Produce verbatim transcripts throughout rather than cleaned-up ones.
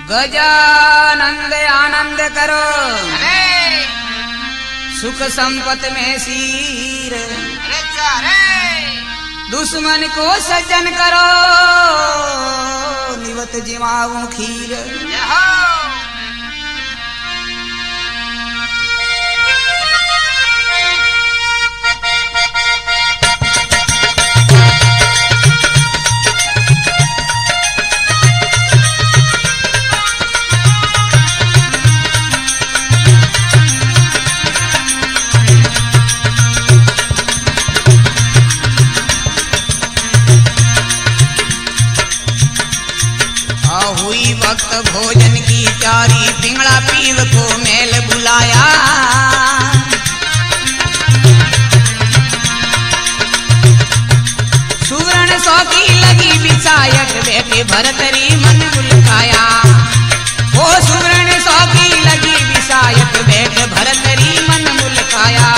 गजानंद आनंद करो, सुख संपत में सीर, दुश्मन को सज्जन करो, निवत जिमाऊं खीर। हुई वक्त भोजन की प्यारी, पिंगला पीव को मेल बुलाया। सुवर्ण सौ की लगी बिछायत, बेटे भरतरी मन बुलकाया। ओ सुवर्ण सौ की लगी बिछायत, बेटे भरतरी मन बुलकाया।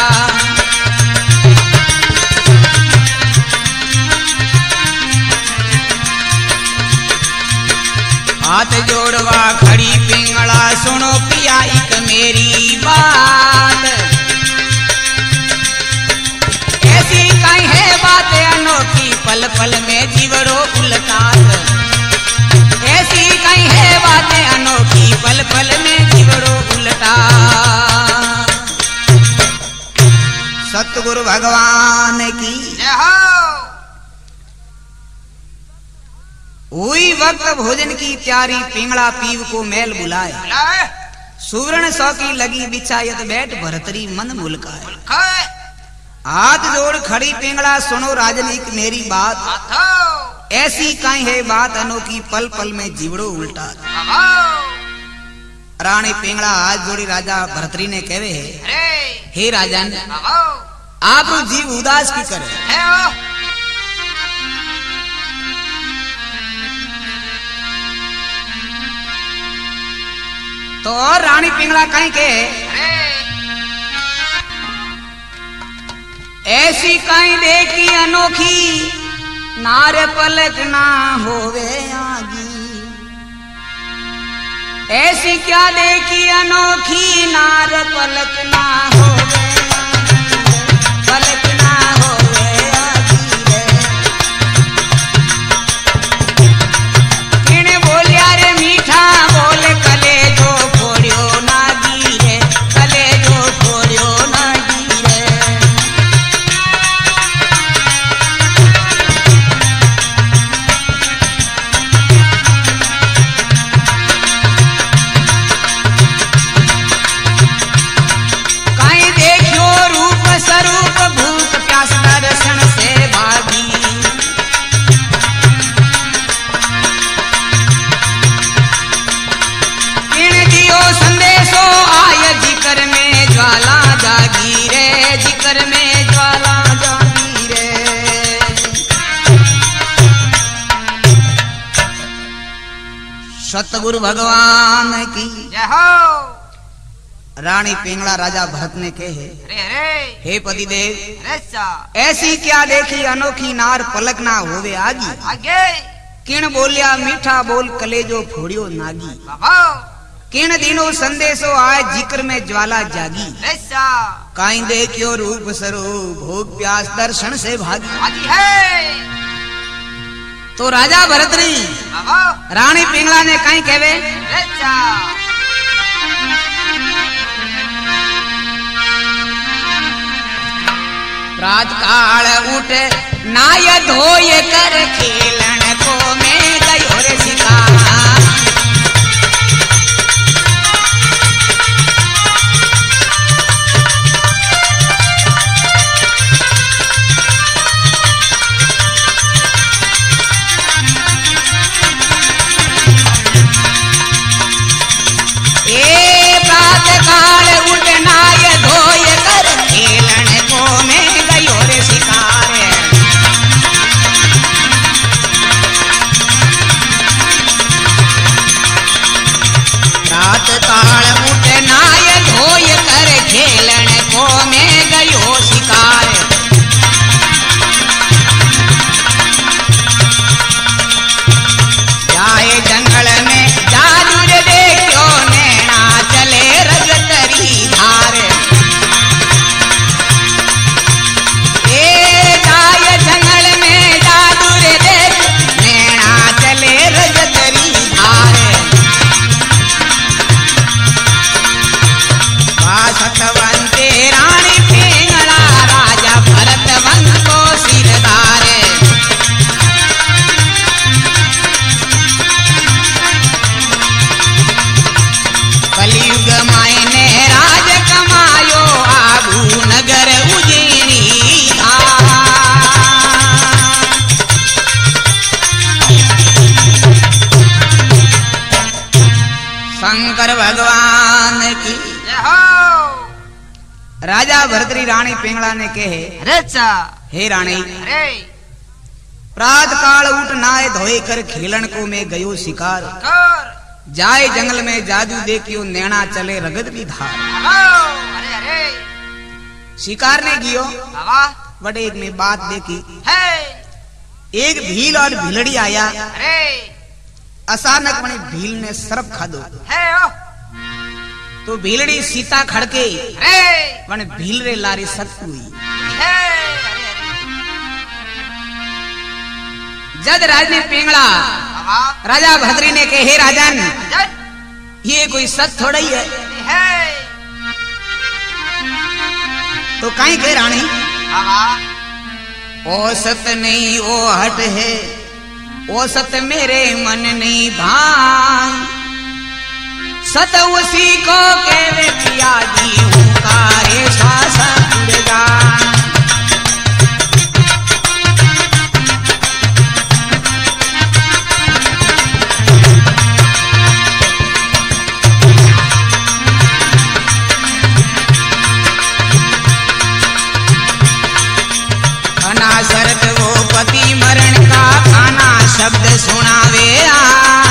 हाथ जोड़वा खड़ी पिंगला, सुनो पिया एक मेरी बात। ऐसी कहीं है बात अनोखी, पल पल में जीवड़ो उलटात। ऐसी कहीं है बात अनोखी, पल पल में जीवड़ो उलटात। सतगुरु भगवान की जय हो। हुई वक्त भोजन की तैयारी, पिंगला पीव को मेल बुलाए। सुवर्ण सौ की लगी बिछायत, बैठ भरतरी मन मुलकाए। हाथ जोड़ खड़ी पिंगला, सुनो राजन एक मेरी बात। ऐसी काई है बात अनोखी, पल पल में जीवड़ो उल्टा। रानी पिंगला हाथ जोड़ी राजा भरतरी ने कहे, हे राजन आप जीव उदास की करे। तो रानी पिंगला कहीं के ऐसी कहीं देखी अनोखी, नारे पलक ना होवे आगी। ऐसी क्या देखी अनोखी, नारे पलक ना होवे आगी, पलक ना होवे आगी रे। किने बोलिया रे मीठा बोल कले जो फोड़ियो नागी रे, कले जो फोड़ियो नागी रे। कहीं देखियो रूप स्वरूप, भूख प्यास दर्शन से भागी। संदेशो आय जिकर में ज्वाला जागी रे, जिकर में ज्वाला जागी रे। सतगुरु भगवान की जय हो। रानी पिंगला राजा भरत ने कहे, हे पतिदेव ऐसी क्या देखी अनोखी, नार पलक ना होवे आगी। आगे किण बोलिया मीठा बोल, कलेजो फोड़ियो नागी। किन दिनों संदेशो आए, जिक्र में ज्वाला जागी। काई देखियो रूप स्वरूप, भूख प्यास दर्शन से भागी है। तो राजा भरतरी रानी पिंगला ने कहीं कहवे, रात काल उठे नाय धोए कर, खेलन को में गयो रे शिकार। जंगल में जादू रे राजा भरतरी रानी पिंगला ने कहे, अच्छा हे रानी, अरे प्रात काल उठ नाय धोए कर खेलन को मैं गयो शिकार, कर जाए जंगल में जादू देखियो नैना चले रगत की धार। अरे अरे शिकार ने गियो बाबा बड़े एक में बात देखी, है एक भील और भीलड़ी आया, अरे अचानक वने भील ने सर्प खादो, है ओ तो भीलड़ी सीता खड़के, अरे वने भील रे लारी सत हुई, है जद राज ने पिंगला बाबा राजा भद्री ने कहे, राजन जट ये कोई सत थोड़ा ही है, है तो काई कहे रानी, बाबा ओ सत नहीं ओ हट है, ओ सत मेरे मन नहीं भान, सत उसी को कहवे पिया जी हुंकारे श्वास उड़गान। अनासरत वो पति मरण का खाना शब्द सुनावे आ,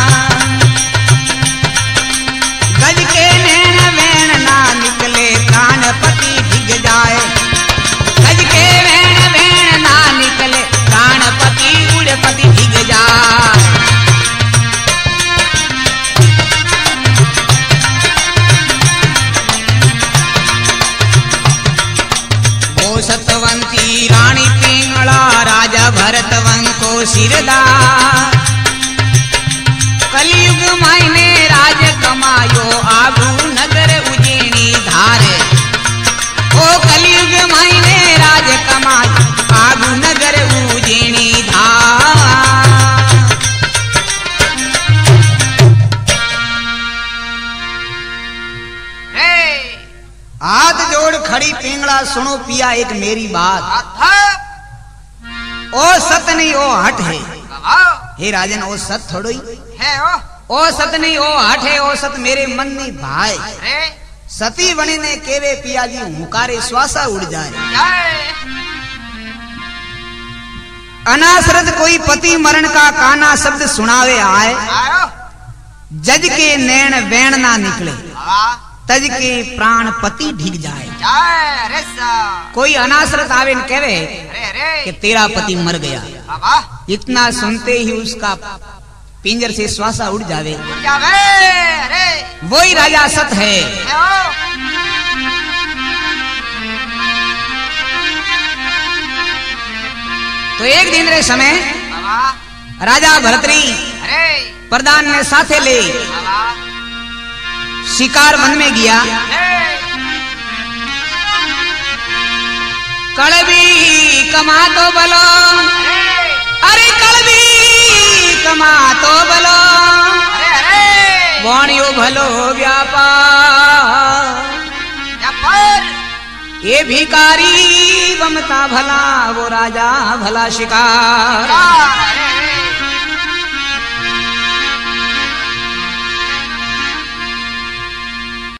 गज के नैन वैन ना निकले प्राण पति भिग जाए, गज के नैन वैन ना निकले प्राण पति उड़ पति भिग जाए। वो सतवंती रानी पिंगला राजा भरत वन को सिरदा, कलयुग मायने राज कमायो आगू नगर उज्जैनी धारे, ओ कलयुग मायने राज कमायो आगू नगर उज्जैनी धार। हाथ जोड़ खड़ी पिंगला सुनो पिया एक मेरी बात, ओ सत नहीं ओ हट है, हे राजन ओ सत थोड़ो ही है ओ ओ सत नहीं ओ हट है, ओ सत मेरे मन नहीं भाई, अरे सती बनी ने केवे पिया जी हुंकारे श्वासा उड़ जाए। अनासरत कोई पति मरण का काना शब्द सुनावे आए, आयो जज के नैन वैन ना निकले, बाबा तज के प्राण पति ढिग जाए। जय अरे सा कोई अनासरत आवे न कहे अरे अरे कि तेरा पति मर गया, बाबा इतना सुनते ही उसका पिंजर से श्वासा उड़ जावे, जावे अरे वही राजा सत है। है ओ तो एक दिन रे समय बाबा राजा भरतरी अरे प्रधान ने साथे ले बाबा शिकार वन में गया, कड़बी कमा तो बलो, अरे कड़बी कमा तो बलो, वाणियो भलो व्यापार, ये भिकारी बमता भला वो राजा भला शिकार।